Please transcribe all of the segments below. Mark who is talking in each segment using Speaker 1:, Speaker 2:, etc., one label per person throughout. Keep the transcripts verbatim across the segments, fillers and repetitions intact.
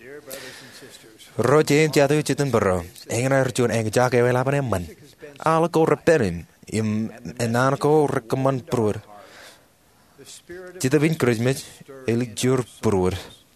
Speaker 1: Rồi chị cha tôi chỉ tin bro, anh ra chuồn anh cha cái là bên mình, ala có reperim, im anh có recommend bro. Chỉ tôi vinh Christmas, elik jur bro.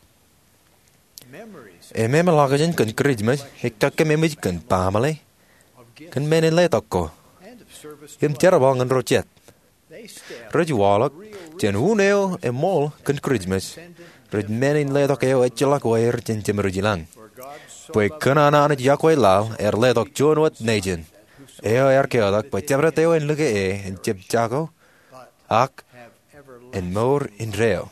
Speaker 1: Em em là cái dân cần Christmas, hết các cái em cần pa mà lấy, cần men lấy tóc co. Em chờ bao ngàn rồi chết. Rồi chú walk, trên hu neo em mall cần Christmas. Rồi men lấy tóc eo ấy chला coi er trên chém rồi jilang. Bởi cần anh anh chỉ coi lao er lấy tóc chuồn vật nation. Eo er kêu tóc bởi chém ra teo en lगे e en chém chago. Ak en more in reo.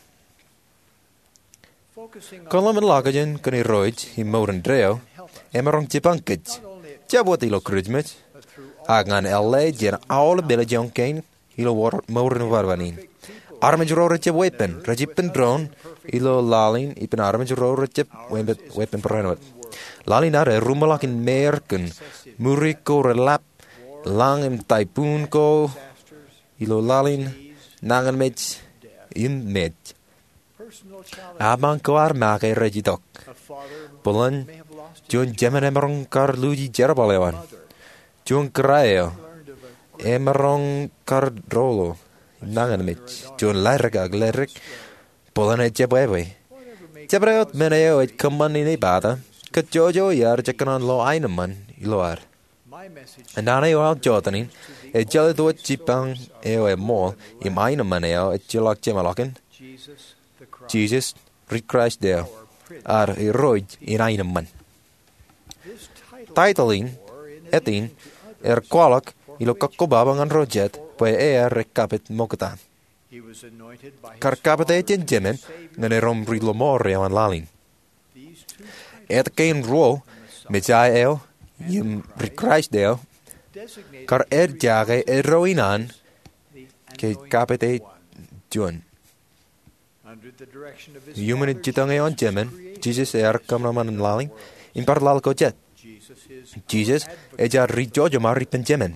Speaker 1: Kalau mình laga jen kani roid hi more in reo. Em rong chipang kit. Chabot ilo Christmas. Agan L A jen all bela jon kain ilo war more in warvanin. Armage ro recep weapon, recipen drone ilo lalin ipen armage ro recep weapon peranot. Lalin are rumalakin merken muriko relap lang im typhoon ko ilo lalin nangan mech im mech. Abang ko ar make rejitok. Polan jon jemen emerong kar luji jerabalewan. Jon kraeo emerong kar drolo. Nangan mech, jon larek ag larek, polan et jebwewe. Jebreot meneo et kaman in ibada, kat jojo yar jekanan lo aineman iloar. Nana yo al jotanin, et jale do jipang eo e mol, im aineman eo et jolak jemaloken. Jesus, rit Christ deo, ar i roid in aineman. Titlein, etin, er kwalak, ilo kakkobabangan rojet, Pue ea recapit mokata. Kar capit eten jemen, ngane rom rilo more an lalin. Et kein ruo, mejai eo, yim Christ deo, kar er jage e roinan, ke capit et juan. Human jitang eon jemen, Jesus er kamraman lalin, in parlal ko jet. Jesus eja rijojo maripen jemen.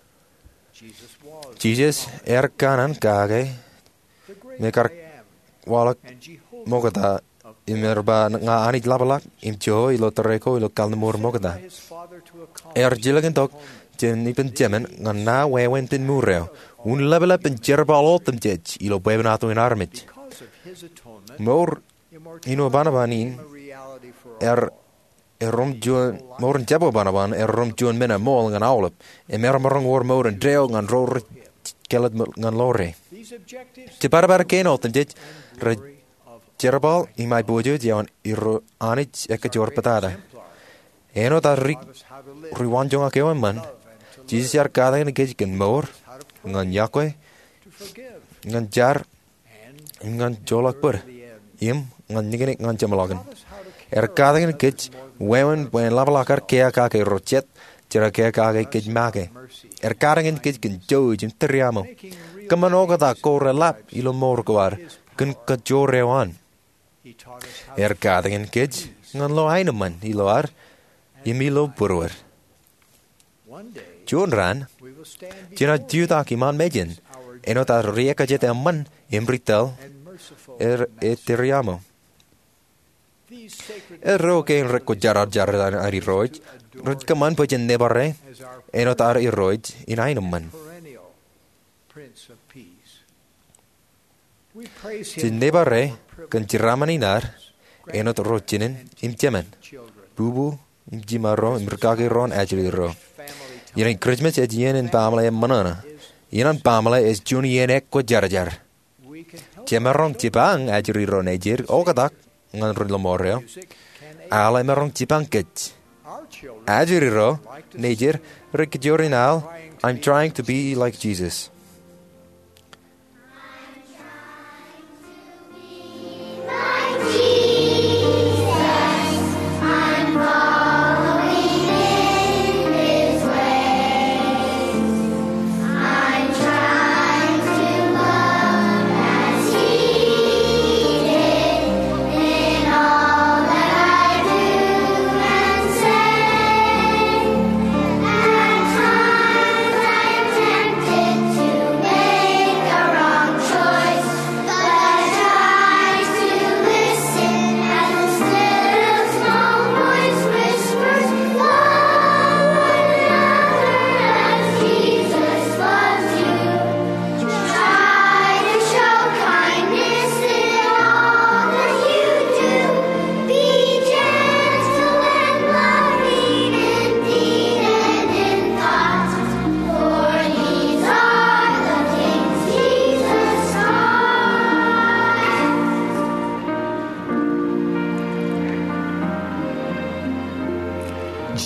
Speaker 1: Jesus er kanan kage mekar walak mogata imerba nga anit labalak imjo ilo tereko ilo kalnumur mogata er jilagen tok jen ipen jemen ngan na wewen tin mureo un labala pen jerbalo tem jet ilo bebenato in armit mor ino banabanin er erom juan moren jabo banaban erom juan mena mol ngan aulep emer morong wor moren dreo ngan ror kelet ngan lore. Te barbar ken oten dit re jerbal in my bojo dion iro anit ek jor patada. Eno ta ri riwan jonga kewan man. Jesus yar kada en gej ken mor ngan yakwe ngan jar ngan jolak per im ngan nigene ngan jamalagen. Er kada en gej wewen wen labalakar kea ka ke rochet jera kea ka ke gej make. Er karingen kit ken jooj in teriamo. Kamanoga da kore lap ilo morgoar ken kajorewan. Er karingen kit ngan lo aineman ilo ar imilo burwer. Jon ran jena judak iman mejen enota rieka jete amman imritel er eteriamo. Er roke en reko jarar jarar ari roj roj kaman pojen nebare enot ar iroid in aineman. Jin nebare kan jiraman inar enot rojinen im jemen. Bubu im jimaro im rekage ron ajli ro. Yen Christmas et yen in pamela em manana. Yen pamela es juni yen ek ko jarjar. Jemarong jipang ajli ro nejir okadak ngan ro moreo. Ala merong jipang ket. Ajli ro nejir Rikjorinal, I'm trying to be like Jesus.
Speaker 2: To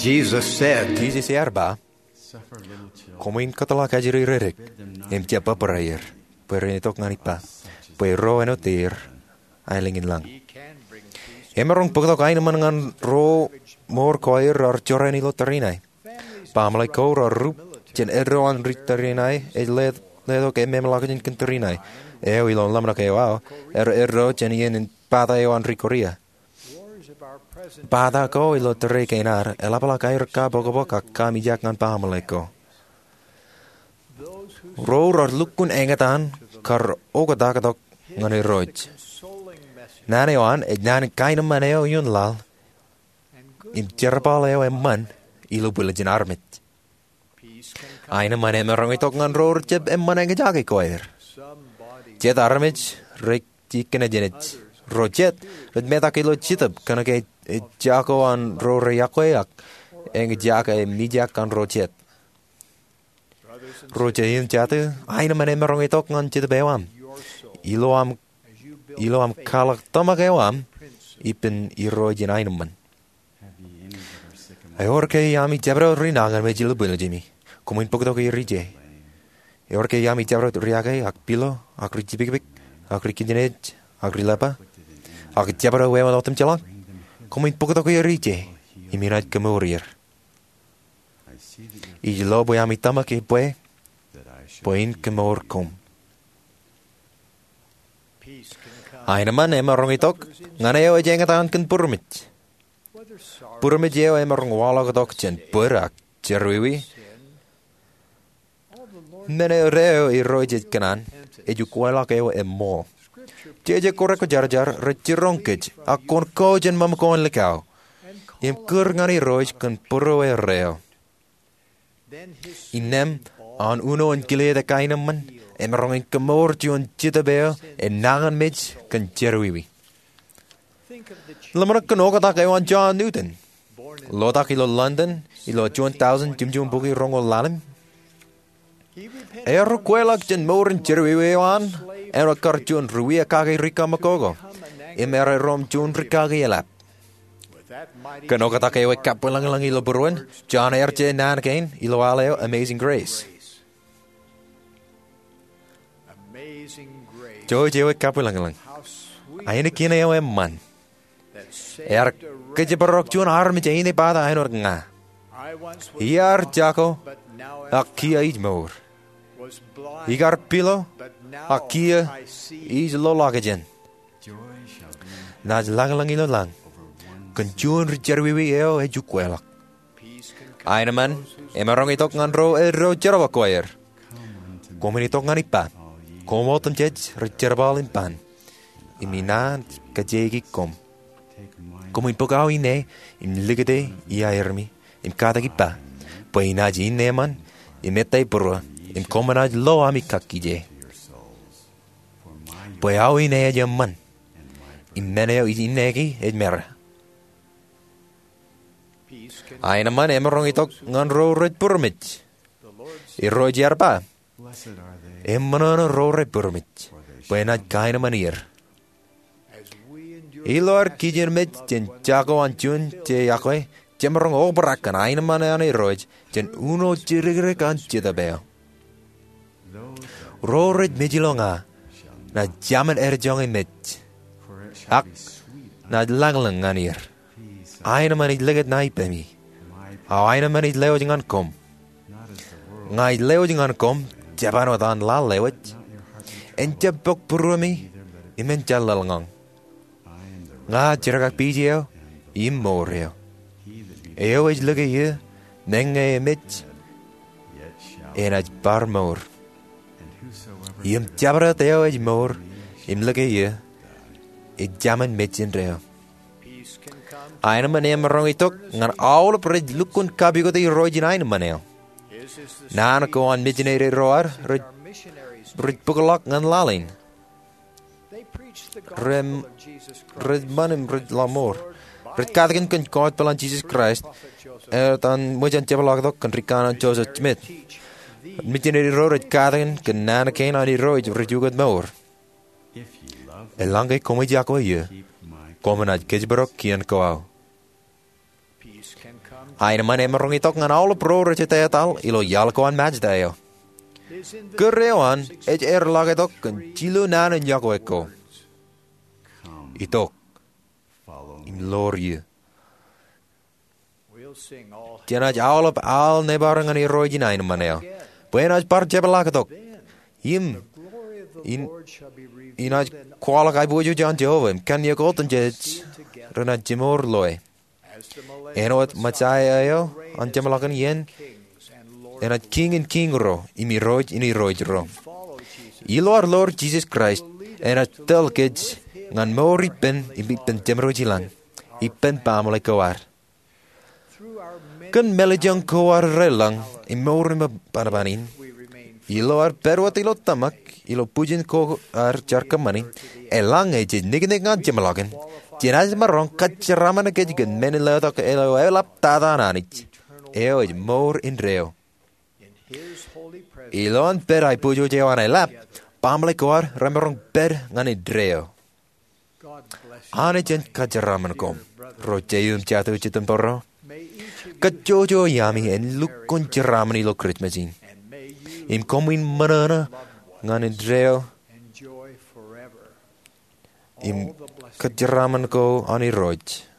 Speaker 2: Jesus said,
Speaker 1: Jesus yarba, komin katala kajiri rerik, em tiapa perayer, perenitok nganipa, pero enotir, ailingin lang. Emerong pagkatok ay naman ngan ro mor koir or choren ilo tarinay. Pamlay ko or rup, jen edro an rit tarinay, e led ledo ke memelakin kin tarinay. Eo ilon lamna ke wao, er edro jen yen pata eo an rikoria. Pata ko ilo tari kenar, elapala kair ka boka boka kami jak ngan pamlay ko. Ro or lukun engatan, kar ogadakatok ngan iroj. Naneoan, et nan kainam maneo yun lal. Im tierpaleo em man, ilo bulajin armit. Aina man em rangitok ngan roor jeb em man enge jagi koer. Jet armit, rik jikene jenet. Rojet, red metak ilo chitab, kana ke jako an roor yakoyak, enge jaka em nijak kan rojet. Rojet jate, aina man em rangitok ngan chitab ewam. Ilo am Ilo am kalak tamak ewam, ipin iro jinainam man. Ayorke yami jabro rinangan me jilu bela jimi. Kumin pokdo ke rije. Ayorke yami jabro riage ak pilo, ak rijibik, ak rikijinej, ak rilapa. Ak jabro wewa lotem jalak. Kumin pokdo ke rije. Iminat kemurir. Ijlo bo yami tamak e pue. Poin kemur kom. Aina man em rongitok, nganeo e jengatan ken purmit. Purmit eo em rong walagadok jen burak, jerwiwi. Mene reo i rojet kanan, e ju kuelak eo em mo. Jeje koreko jarjar, rechirongkej, akon ko jen mamkon lekau. Im kur ngani roj ken puro e reo. Inem, an uno en gilede kainam man, em rongin kemor juon jitabeo en nangan mij kan jerwiwi. Lamanak kanogatak ewan John Newton. Lodak ilo London, ilo juon thousand jimjum bugi rongo lalim. Ero kwelak jen morin jerwiwi ewan, ero kar juon ruwia kage rika makogo. Em ero rom juon rikage elap. Kanogatak ewe kapwelang lang ilo buruan, John R J nanakain, ilo aleo Amazing Grace. Jo jewe kapulang lang. Ayene kina yo em man. Er kejebarok juan armi jene pada ainor nga. Iar jako akia ijmor. Igar pilo akia ij lolagajen. Naj lang lang ilo lang. Kenjun rijarwiwi eo e jukwelak. Ayene man emarong itok nganro e ro jarwa koyer. Kominitok nganipa. Komo tem jej rejerbal impan. Iminan kajegi kom. Komo impogao ine, im ligede ia ermi, im katagipa. Po inaji ine man, im etai purwa, im komanaj lo ami kakije. Po ao ine aja man, im meneo inegi ed mer. Aina man emerong itok nganro red purmit. Iro jarba. Emmanana rore purmit, buena kaina manir. Ilor kijen met jen jago anjun je yakwe, jemerong obrak kan aina mana ane roj, jen uno jirigre kan jitabeo. Rore mejilonga, na jaman erjong met. Ak, na langlang anir. Aina manit leget na ipemi. Au aina manit leo jangan kom. Ngai leo jangan kom, Jabano dan la lewat. En jabok purumi, imen jalal ngang. Nga jiragak bijeo, im moreo. Eo ej luge ye, nenge emit. En aj bar mor. Im jabrat eo ej mor, im luge ye. E jaman metin reo. Aina manem rongitok, ngan aul prej lukun kabigo de rojin aina maneo. Nana ko an midjenere roar, red red bugalak ngan lalin. Rem red manim red lamor. Red katakin kan koit pelan Jesus Christ. Er dan mojan cebalak dok kan rikana Joseph Smith. Midjenere roar red katakin kan nana kain ani roar red jugat mor. Elange komi jako ye. Komen aj kejbarok kian koau. Aina mane marungitok ngan alle prore cetetal ilo yalkoan matchdayo. Kerewan ej er lagetok kan chilo nanen yakweko. Itok im lorje. Tianaj alop al nebarangan i roijin aina maneo. Buenaj par jebelagetok. Im in inaj kwalak ai bojo jan Jehovah kan je goten jet rena jemor loy. Enot macai ayo an jemelakan yen. Enaj king en king ro imi roj ini roj ro. Ilor Lord Jesus Christ enaj telkej ngan mori pen imi pen jemrojilan. Ipen pamole kawar. Kan melejang kawar relang imori ma panabanin. Ilo ar perwat ilo tamak, ilo pujin ko ar jarkamani, elang eje nigenek ngan jemalagen. Jenaz marong kaceraman kejigen menelato ke elo elap tadananich. Eo ej mor in reo. Ilo an per ai pujo jewan elap, pamle koar remerong per ngan idreo. Ane jen kaceraman kom, rojeyum jatuh jitem toro. Kajojo yami en lukon jeraman ilo kritmazin. Im komin manana ngan idreo im kejeraman ko ani roj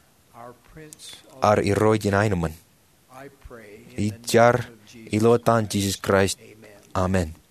Speaker 1: ar i roj in ainuman. Ijar ilotan Jesus Christ. Amen.